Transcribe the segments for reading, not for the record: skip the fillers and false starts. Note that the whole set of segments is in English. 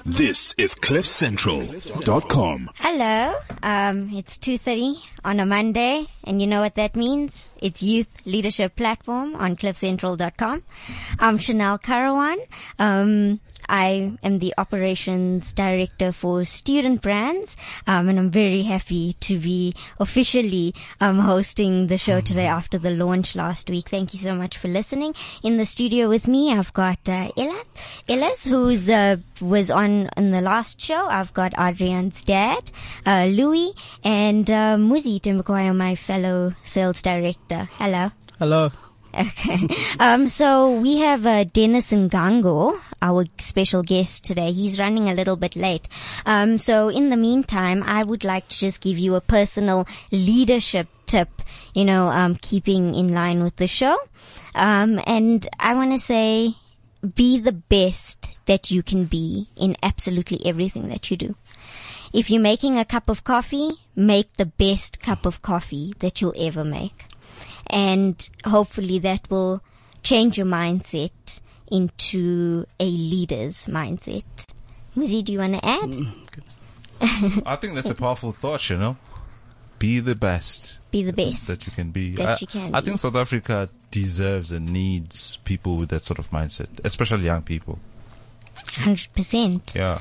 This is CliffCentral.com. Hello, it's 2:30 on a Monday, and you know what that means? It's Youth Leadership Platform on CliffCentral.com. I'm Chanel Karawan. I am the Operations Director for Student Brands, and I'm very happy to be officially hosting the show today after the launch last week. Thank you so much for listening. In the studio with me, I've got Ellis, who's was on in the last show. I've got Adrian's dad, Louis, and Muzi Timbukwaya, my fellow sales director. Hello. Hello. Okay. So we have Dennis Ngango, our special guest today. He's running a little bit late. So in the meantime, I would like to just give you a personal leadership tip, keeping in line with the show. And I want to say, be the best that you can be in absolutely everything that you do. If you're making a cup of coffee, make the best cup of coffee that you'll ever make. And hopefully that will change your mindset into a leader's mindset. Muzi, do you want to add? I think that's a powerful thought, Be the best. Be the best. That you can be. I think South Africa deserves and needs people with that sort of mindset, especially young people. 100%. Yeah.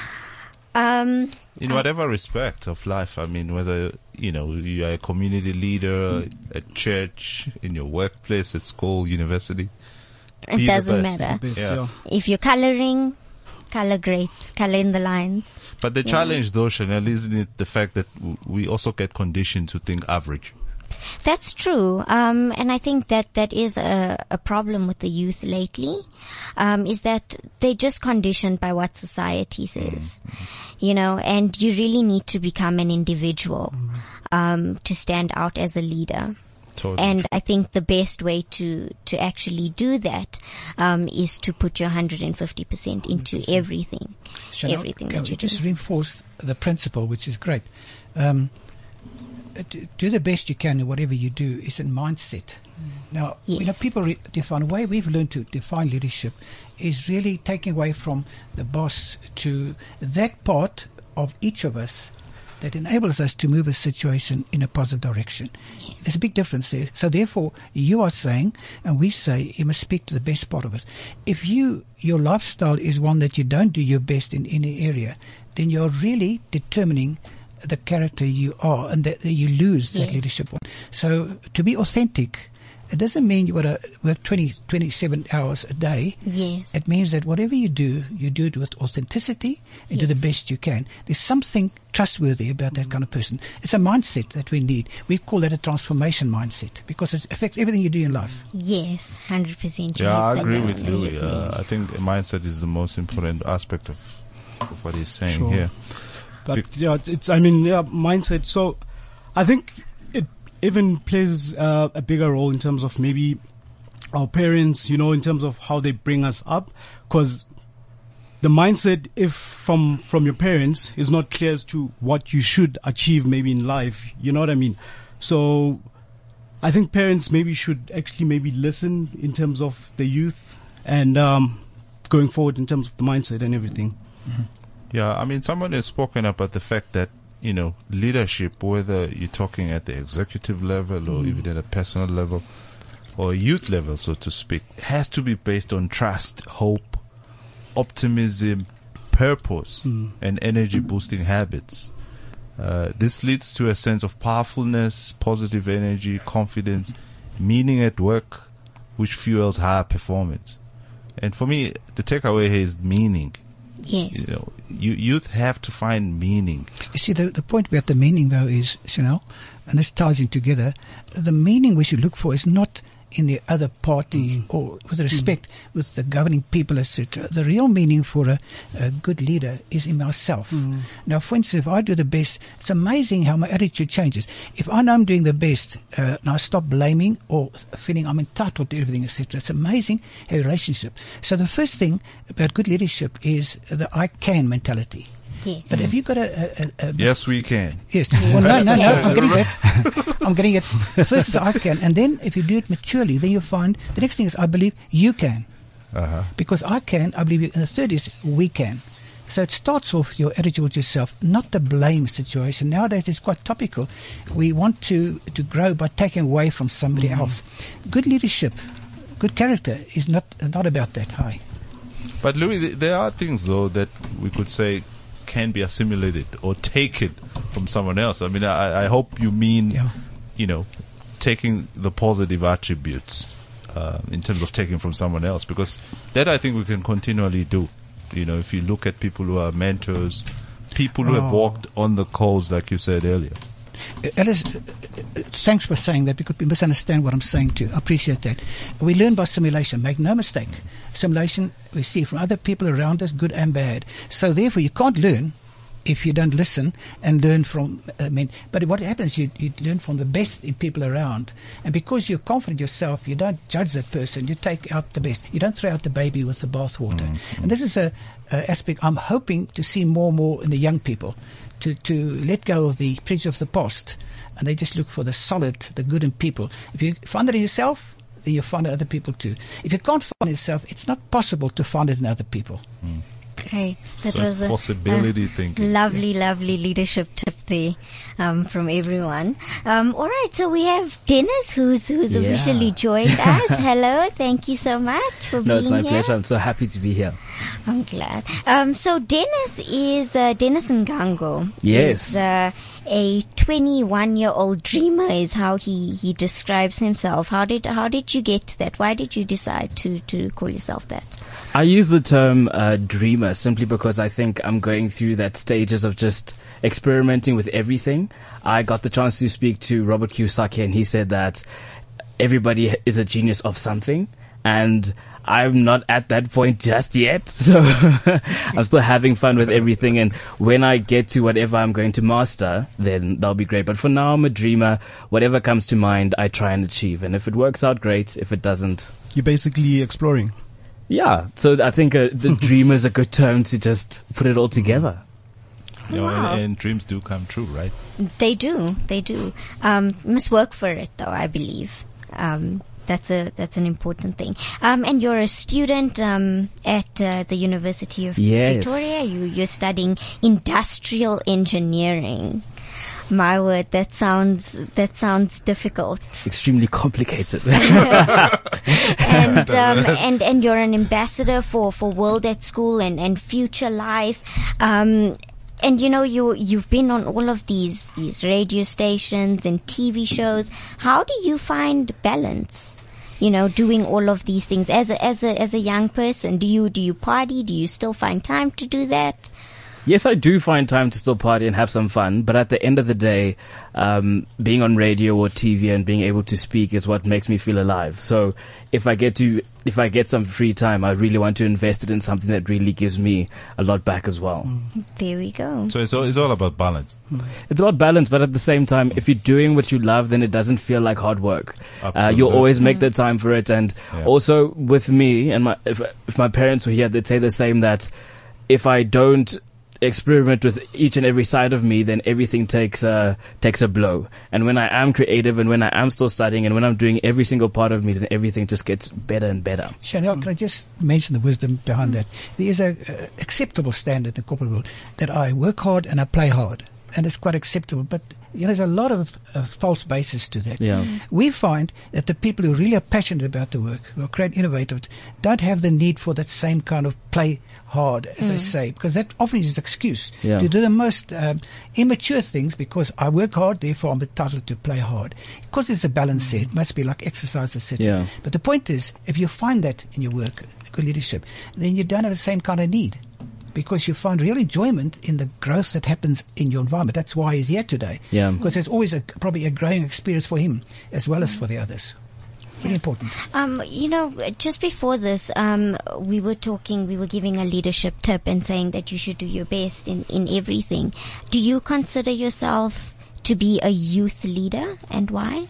In whatever respect of life, whether, you are a community leader, at church, in your workplace, at school, university. It doesn't matter. Yeah. If you're coloring, color great. Color in the lines. But the challenge though, Chanel, isn't it the fact that we also get conditioned to think average? That's true. And I think that is a problem with the youth lately, is that they're just conditioned by what society says, and you really need to become an individual, to stand out as a leader. Totally. And I think the best way to actually do that, is to put your 150% into everything. Chanel, everything that you do. Just reinforce the principle, which is great. Do the best you can in whatever you do is a mindset. Now, yes. People define, the way we've learned to define leadership is really taking away from the boss to that part of each of us that enables us to move a situation in a positive direction. Yes. There's a big difference there. So therefore, you are saying, and we say, you must speak to the best part of us. If your lifestyle is one that you don't do your best in any area, then you're really determining the character you are, and that you lose that leadership one. So to be authentic, it doesn't mean you got to work 27 hours a day. Yes. It means that whatever you do it with authenticity and do the best you can. There's something trustworthy about that kind of person. It's a mindset that we need. We call that a transformation mindset because it affects everything you do in life. Yes, 100%. Yeah, I agree with Louis. I think mindset is the most important aspect of what he's saying here. But mindset. So I think it even plays a bigger role in terms of maybe our parents, in terms of how they bring us up. Because the mindset, if from your parents, is not clear as to what you should achieve maybe in life. You know what I mean? So I think parents maybe should actually maybe listen in terms of the youth and going forward in terms of the mindset and everything. Mm-hmm. Yeah, someone has spoken about the fact that, leadership, whether you're talking at the executive level or even at a personal level or youth level, so to speak, has to be based on trust, hope, optimism, purpose, and energy-boosting habits. This leads to a sense of powerfulness, positive energy, confidence, meaning at work, which fuels higher performance. And for me, the takeaway here is meaning. Yes. Youth have to find meaning. You see, the point about the meaning, though, is, Chanel, and this ties in together, the meaning we should look for is not in the other party or with respect with the governing people, etc. The real meaning for a good leader is in myself. Now, for instance, if I do the best, it's amazing how my attitude changes. If I know I'm doing the best and I stop blaming or feeling I'm entitled to everything, etc., it's amazing a relationship. So the first thing about good leadership is the I can mentality. Yes. But if you've got a yes, we can. Yes. Well, no. I'm getting that. I'm getting it. First is I can, and then if you do it maturely, then you find the next thing is I believe you can. Because I can, I believe you. And the third is we can. So it starts off your attitude towards yourself, not the blame situation. Nowadays it's quite topical. We want to grow by taking away from somebody else. Good leadership, good character is not about that. Hi. But Louis, there are things though that we could say can be assimilated or taken from someone else. I mean, I hope you mean, taking the positive attributes in terms of taking from someone else, because that I think we can continually do. If you look at people who are mentors, people who have walked on the coals, like you said earlier. Alice, thanks for saying that, because we misunderstand what I'm saying too. I appreciate that. We learn by simulation. Make no mistake. Simulation we see from other people around us, good and bad. So therefore you can't learn if you don't listen and learn from but what happens, you learn from the best in people around, and because you're confident yourself, you don't judge that person, you take out the best. You don't throw out the baby with the bathwater. And this is a aspect I'm hoping to see more and more in the young people, to let go of the prejudice of the past, and they just look for the solid, the good in people. If you find it in yourself, then you find it in other people too. If you can't find it in yourself, it's not possible to find it in other people. Great. That so was it's possibility thinking. Lovely love tip there from everyone. All right, so we have Dennis, who's officially joined us. Hello, thank you so much for being here. No, it's my pleasure. I'm so happy to be here. I'm glad. So Dennis is Dennis Ngango. Yes. Is, a 21-year-old dreamer is how he describes himself. How did you get that? Why did you decide to call yourself that? I use the term dreamer simply because I think I'm going through that stages of just experimenting with everything. I got the chance to speak to Robert Kiyosaki, and he said that everybody is a genius of something, and I'm not at that point just yet, so I'm still having fun with everything, and when I get to whatever I'm going to master, then that'll be great. But for now, I'm a dreamer. Whatever comes to mind, I try and achieve, and if it works out, great. If it doesn't, You're basically exploring. yeah. So I think the dreamer is a good term to just put it all together. Wow. And dreams do come true, right? They do. Must work for it, though, I believe. That's an important thing. And you're a student at the University of Yes. Pretoria. You're studying industrial engineering. My word, that sounds difficult. Extremely complicated. And you're an ambassador for World at School and Future Life. And you've been on all of these radio stations and TV shows. How do you find balance? Doing all of these things as a young person. Do you party? Do you still find time to do that? Yes, I do find time to still party and have some fun, but at the end of the day, being on radio or TV and being able to speak is what makes me feel alive. So if I get some free time, I really want to invest it in something that really gives me a lot back as well. There we go. So it's all about balance. It's about balance, but at the same time, if you're doing what you love, then it doesn't feel like hard work. Absolutely. You'll always make the time for it. And also with me, and if my parents were here, they'd say the same, that if I don't experiment with each and every side of me, then everything takes a blow. And when I am creative, and when I am still studying, and when I'm doing every single part of me, then everything just gets better and better. Chanel, can I just mention the wisdom behind that? There is a acceptable standard in the corporate world that I work hard and I play hard, and it's quite acceptable. But there's a lot of false basis to that. Yeah. We find that the people who really are passionate about the work, who are creative, innovative, don't have the need for that same kind of play hard, as I say, because that often is an excuse to do the most immature things, because I work hard, therefore I'm entitled to play hard. Because there's a balance there. It must be like exercise, etc. Yeah. But the point is, if you find that in your work, good leadership, then you don't have the same kind of need, because you find real enjoyment in the growth that happens in your environment. That's why he's here today. Yeah. Because it's always probably a growing experience for him as well as for the others. Very important. Just before this, we were giving a leadership tip and saying that you should do your best in everything. Do you consider yourself to be a youth leader, and why?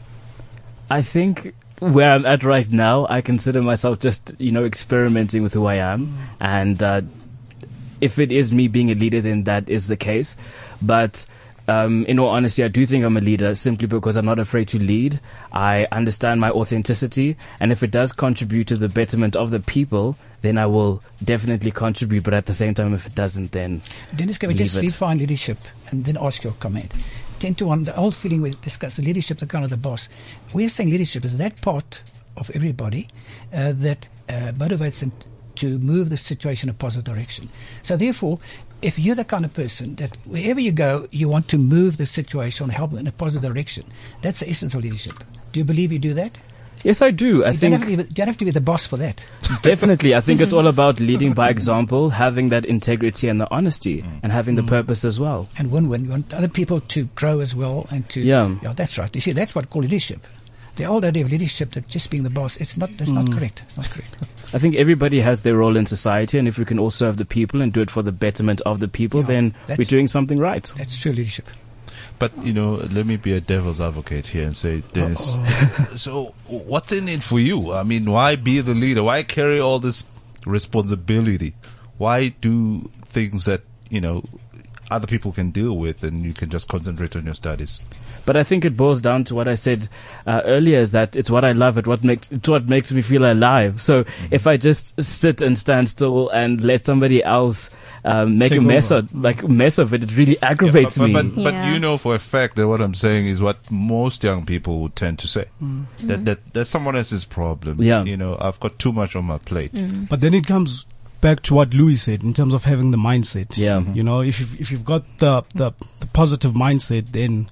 I think where I'm at right now, I consider myself just, experimenting with who I am. And if it is me being a leader, then that is the case. But in all honesty, I do think I'm a leader simply because I'm not afraid to lead. I understand my authenticity, and if it does contribute to the betterment of the people, then I will definitely contribute. But at the same time, if it doesn't, then Dennis, can we just leave it. refine leadership and then ask your comment? 10 to 1, the old feeling we discussed, the leadership, the kind of the boss. We're saying leadership is that part of everybody that motivates them to move the situation in a positive direction. So therefore, if you're the kind of person that wherever you go, you want to move the situation, help them in a positive direction, that's the essence of leadership. Do you believe you do that? Yes, I do. I You think don't have to be the boss for that. definitely. I think it's all about leading by example, having that integrity and the honesty, and having the purpose as well. And win-win. You want other people to grow as well and to... Yeah. That's right. You see, that's what we call leadership. The old idea of leadership, that just being the boss, that's not correct. It's not correct. I think everybody has their role in society, and if we can all serve the people and do it for the betterment of the people, Yeah, then that's- we're doing something right. That's true leadership. But, let me be a devil's advocate here and say, Dennis, so what's in it for you? I mean, why be the leader? Why carry all this responsibility? Why do things that, other people can deal with and you can just concentrate on your studies? But I think it boils down to what I said earlier, is that it's what I love, it's what makes me feel alive. So if I just sit and stand still and let somebody else make Take a mess over. of it, it really aggravates me. But Yeah. you know for a fact that what I'm saying is what most young people would tend to say. That's someone else's problem. Yeah. I've got too much on my plate. But then it comes back to what Louis said in terms of having the mindset. Yeah. If you've got the positive mindset, then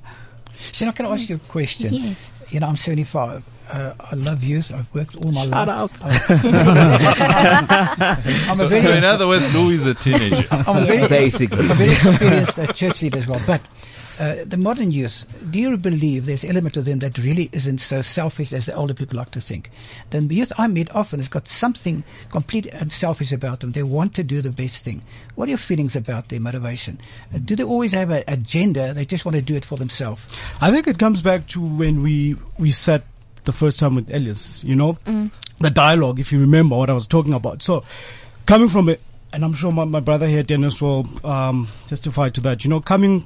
So now can I ask you a question? Yes. I'm 75. I love youth. I've worked all my Shout life. out. I'm So a very, in other words, Louis is a teenager. I'm a very, Basically. I'm a very experienced church leader as well. But the modern youth, do you believe there's an element of them that really isn't so selfish as the older people like to think? The youth I meet often has got something completely unselfish about them. They want to do the best thing. What are your feelings about their motivation? Do they always have an agenda? They just want to do it for themselves? I think it comes back to when we sat the first time with Elias, the dialogue, if you remember what I was talking about. So coming from it, and I'm sure my brother here, Dennis, will testify to that, coming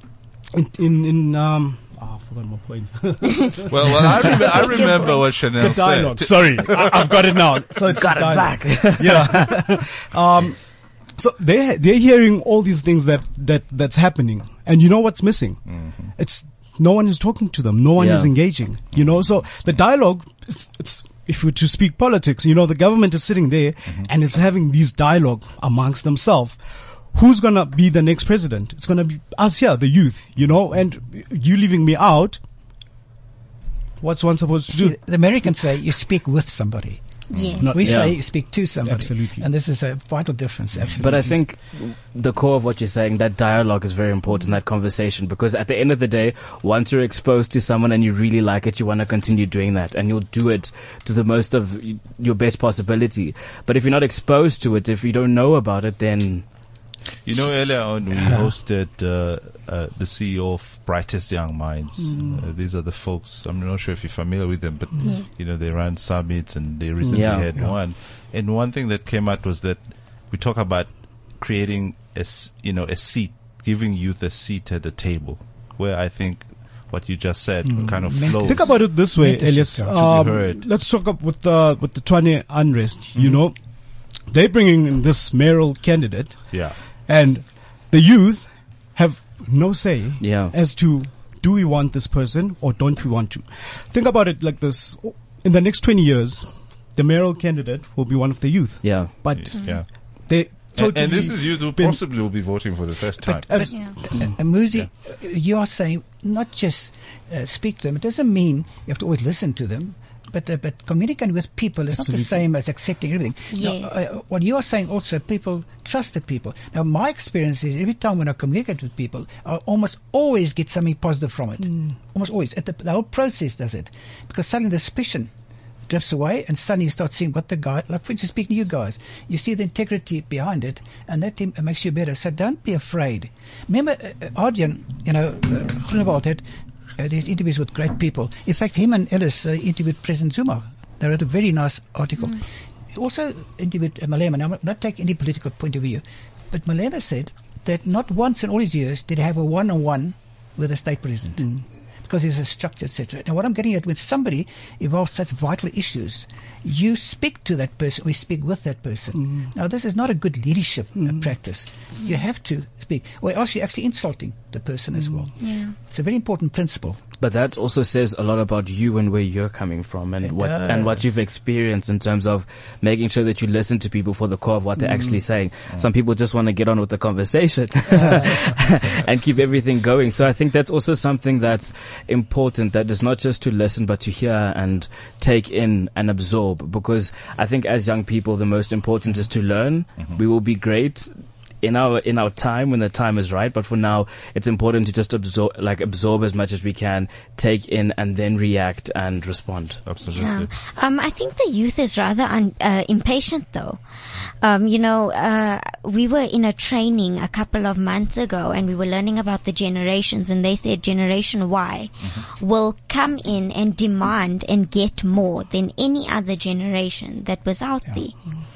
in I forgot my point. Well, I remember what Chanel The dialogue. said. Sorry, I've got it now. So it's Got it dialogue. back. Yeah. So they're hearing all these things that's happening, and you know what's missing? It's no one is talking to them. No one is Yeah. engaging. So the dialogue, it's if we're to speak politics, the government is sitting there and it's having these dialogue amongst themselves. Who's gonna be the next president? It's gonna be us here, the youth, and you leaving me out. What's one supposed to do? See, the Americans say you speak with somebody. Yes. Not- We Yeah. say you speak to somebody. Absolutely. And this is a vital difference. Absolutely. But I think the core of what you're saying, that dialogue is very important, that conversation, because at the end of the day, once you're exposed to someone and you really like it, you want to continue doing that, and you'll do it to the most of your best possibility. But if you're not exposed to it, if you don't know about it, then Earlier on we hosted the CEO of Brightest Young Minds. These are the folks, I'm not sure if you're familiar with them, but they run summits and they recently had one. And one thing that came out was that we talk about creating a seat, giving youth a seat at the table, where I think what you just said kind of flows. Think about it this way, Mentorship, Elias. yeah. To be heard. Let's talk up with the Tshwane unrest. They're bringing in this mayoral candidate, Yeah. and the youth have no say Yeah. as to do we want this person or don't we want to. Think about it like this: in the next 20 years, the mayoral candidate will be one of the youth, yeah. but Yeah. they totally And this is you who been- possibly will be voting for the first time. But, Yeah. Muzi, you are saying not just speak to them. It doesn't mean you have to always listen to them. But communicating with people is not the same as accepting everything. Yes. Now, what you are saying also, people trust the people. Now, my experience is every time when I communicate with people, I almost always get something positive from it. Almost always. The whole process does it. Because suddenly the suspicion drifts away, and suddenly you start seeing what the guy, like for instance, speaking to you guys, you see the integrity behind it, and that makes you better. So don't be afraid. Remember, Adrian, Groenewald had these interviews with great people. In fact, him and Ellis interviewed President Zuma. They wrote a very nice article. He also interviewed Malema. Now, I'm not taking any political point of view, but Malema said that not once in all his years did he have a one-on-one with a state president. Because there's a structure, etc. Now, what I'm getting at, when somebody involves such vital issues, you speak to that person, we speak with that person. Now, this is not a good leadership practice. You have to speak, or else you're actually insulting the person as well. Yeah. It's a very important principle. But that also says a lot about you and where you're coming from, and what you've experienced in terms of making sure that you listen to people for the core of what they're actually saying. Some people just want to get on with the conversation and keep everything going. So I think that's also something that's important, that is not just to listen, but to hear and take in and absorb. Because I think as young people, the most important is to learn. We will be great in our time when the time is right, but for now it's important to just absorb as much as we can, take in, and then react and respond. Absolutely. Yeah. I think the youth is rather impatient though. We were in a training a couple of months ago and we were learning about the generations, and they said Generation Y will come in and demand and get more than any other generation that was out there.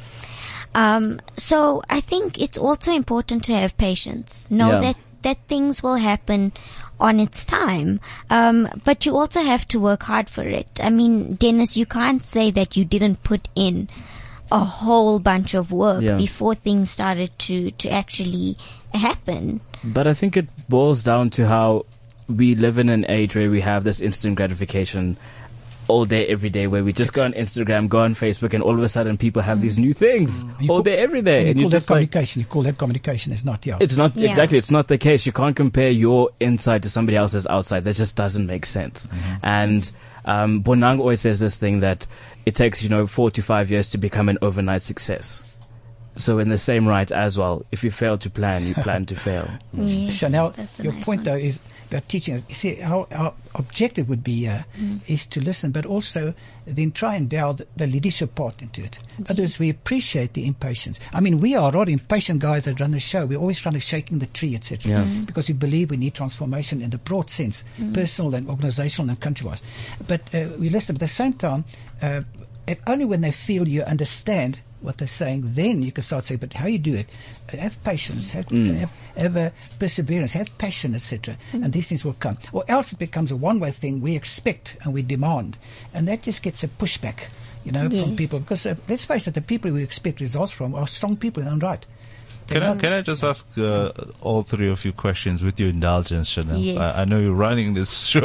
So I think it's also important to have patience. Know that things will happen on its time. But you also have to work hard for it. I mean, Dennis, you can't say that you didn't put in a whole bunch of work before things started to actually happen. But I think it boils down to how we live in an age where we have this instant gratification all day, every day, where we just go on Instagram, go on Facebook, and all of a sudden people have these new things all day, every day. And you call that communication. You call that communication. It's not, It's not, exactly. It's not the case. You can't compare your inside to somebody else's outside. That just doesn't make sense. And Bonang always says this thing that it takes, 4 to 5 years to become an overnight success. So in the same right as well, if you fail to plan, you plan to fail. Yes, Chanel, your nice point one. though is about teaching. You see, our objective would be is to listen, but also then try and delve the leadership part into it. Others, we appreciate the impatience. I mean, we are rather impatient guys that run the show. We're always trying to shaking the tree, etc. Because we believe we need transformation in the broad sense, personal and organizational and country-wise. But we listen. But at the same time, only when they feel you understand what they're saying, then you can start saying, but how you do it, have patience, have perseverance, have passion, etc. And these things will come. Or else it becomes a one-way thing. We expect and we demand, and that just gets a pushback, from people. Because let's face it, the people we expect results from are strong people in their own right. Can I just ask all three of you questions with your indulgence, Chanel? Yes. I know you're running this show.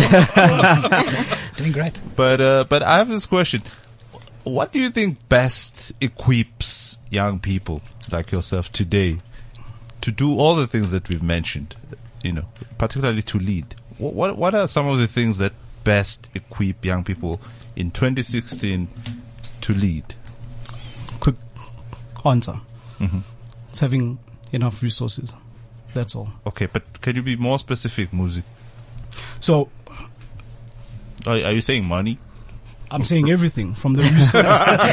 Doing great. But I have this question. What do you think best equips young people like yourself today to do all the things that we've mentioned, particularly to lead? What are some of the things that best equip young people in 2016 to lead? Quick answer. It's having enough resources. That's all. Okay, but can you be more specific, Muzi? So, Are you saying money? I'm saying everything from the resources.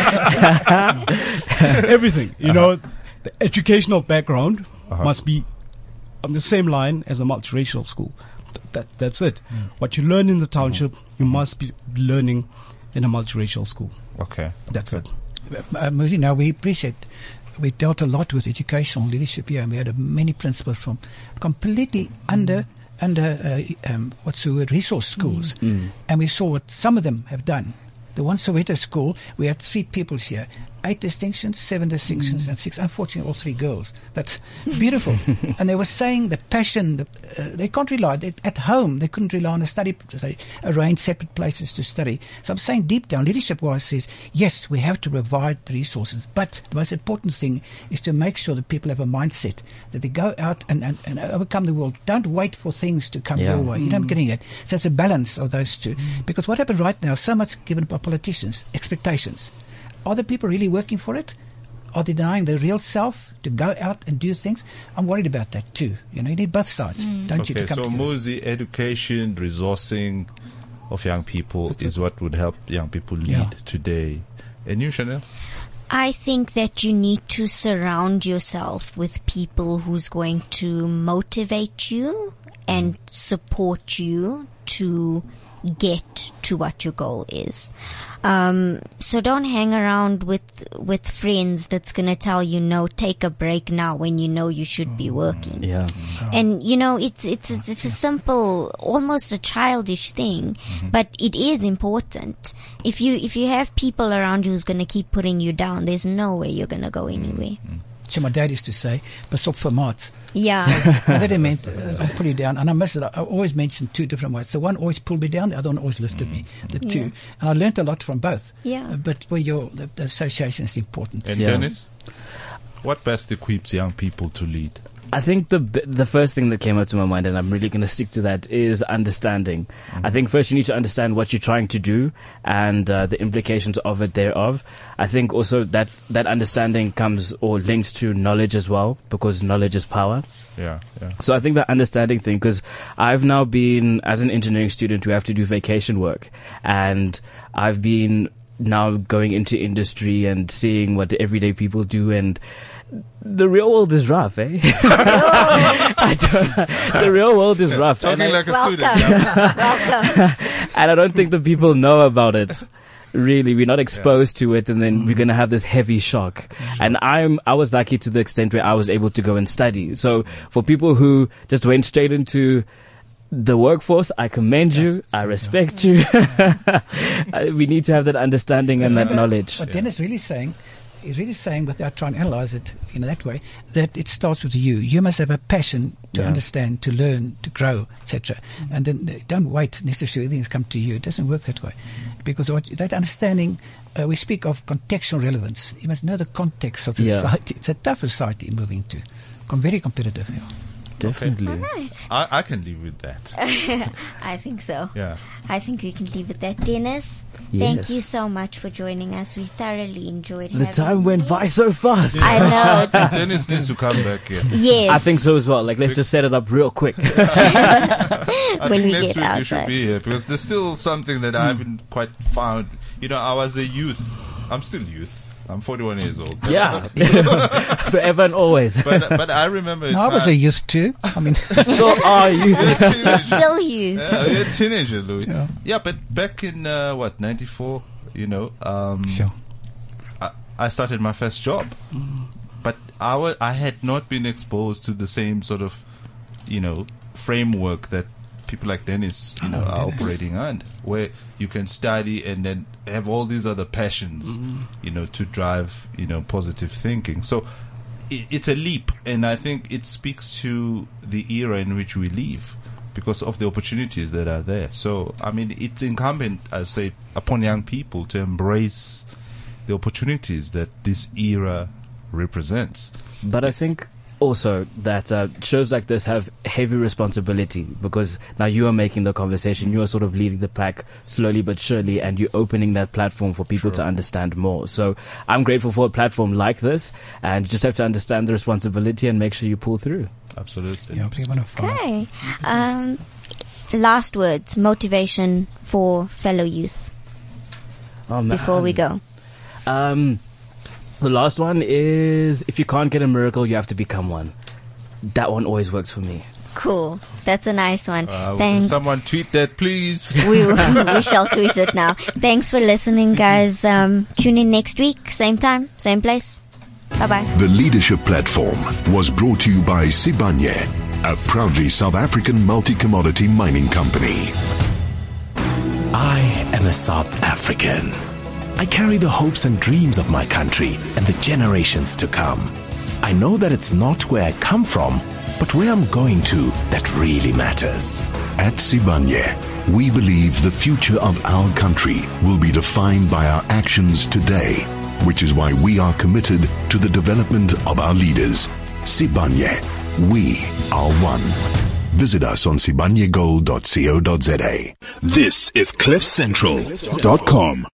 Everything. The educational background must be on the same line as a multiracial school. That's it. What you learn in the township, you must be learning in a multiracial school. Okay. That's it. Muzi, now we appreciate. We dealt a lot with educational leadership here, and we had many principles from completely under resource schools, and we saw what some of them have done. The one Soweto school, we had 3 pupils here, 8 distinctions, 7 distinctions, and 6. Unfortunately, all 3 girls. That's beautiful. And they were saying the passion. They can't rely at home. They couldn't rely on a study. They arranged separate places to study. So I'm saying deep down, leadership-wise, says yes, we have to provide the resources, but the most important thing is to make sure that people have a mindset that they go out and overcome the world. Don't wait for things to come your way. You know, I'm getting it. So it's a balance of those two. Because what happened right now, so much given by politicians, expectations. Are the people really working for it? Are they denying their real self to go out and do things? I'm worried about that too. You need both sides, don't you, to come together? Muzi, education, resourcing of young people is what would help young people lead today. And you, Chanel? I think that you need to surround yourself with people who's going to motivate you and support you to get to what your goal is. So don't hang around with friends that's gonna tell you, no, take a break now, when you know you should be working. Yeah. And it's a simple, almost a childish thing, but it is important. If you have people around you who's gonna keep putting you down, there's no way you're gonna go anywhere. So my dad used to say, "Pas op vir maats." Yeah. And that meant I'll pull you down. And I must. I always mentioned two different ways. The one always pulled me down, the other one always lifted me. The two, and I learned a lot from both. Yeah. But for the association is important. And Dennis, what best equips young people to lead? I think the first thing that came up to my mind, and I'm really going to stick to that, is understanding. I think first you need to understand what you're trying to do and the implications of it thereof. I think also that understanding comes or links to knowledge as well, because knowledge is power. Yeah. So I think that understanding thing, because I've now been, as an engineering student, we have to do vacation work, and I've been now going into industry and seeing what the everyday people do, and the real world is rough, eh? The real world is rough. Talking like a student. Welcome. And I don't think the people know about it. Really, we're not exposed to it, and then we're going to have this heavy shock. And I was lucky to the extent where I was able to go and study. So for people who just went straight into the workforce, I commend you. I respect you. We need to have that understanding and that knowledge. What Dennis is really saying, without trying to analyze it in that way, that it starts with you. You must have a passion to understand, to learn, to grow, etc. And then don't wait necessarily things come to you. It doesn't work that way, because that understanding, we speak of contextual relevance. You must know the context of the society. It's a tough society moving to. Very competitive. Yeah. Definitely. All right. I can live with that. I think so. Yeah. I think we can leave it there. Dennis, thank you so much for joining us. We thoroughly enjoyed The time went by so fast. I know. Dennis needs to come back here. Yes. I think so as well. Like, let's just set it up real quick. When we Next get week outside. you should be here, because there's still something that I haven't quite found. I was a youth. I'm still youth. I'm 41 years old. Yeah. Forever and always. But I remember I was a youth too. I mean, Still are you? You're still you. You're a teenager, Louis. Yeah. But back in 94, sure. I started my first job, but I had not been exposed to the same sort of framework that people like Dennis are operating under, where you can study and then have all these other passions to drive positive thinking. So it's a leap, and I think it speaks to the era in which we live because of the opportunities that are there. So I mean, it's incumbent, I say, upon young people to embrace the opportunities that this era represents. But I think also that shows like this have heavy responsibility, because now you are making the conversation, you are sort of leading the pack slowly but surely, and you're opening that platform for people to understand more. So I'm grateful for a platform like this, and you just have to understand the responsibility and make sure you pull through. Absolutely. Okay. Last words, motivation for fellow youth before we go. The last one is, if you can't get a miracle, you have to become one. That one always works for me. Cool. That's a nice one. Thanks. Someone tweet that, please. We shall tweet it now. Thanks for listening, guys. Tune in next week. Same time, same place. Bye-bye. The Leadership Platform was brought to you by Sibanye, a proudly South African multi-commodity mining company. I am a South African. I carry the hopes and dreams of my country and the generations to come. I know that it's not where I come from, but where I'm going to that really matters. At Sibanye, we believe the future of our country will be defined by our actions today, which is why we are committed to the development of our leaders. Sibanye, we are one. Visit us on sibanyegold.co.za. This is CliffCentral.com.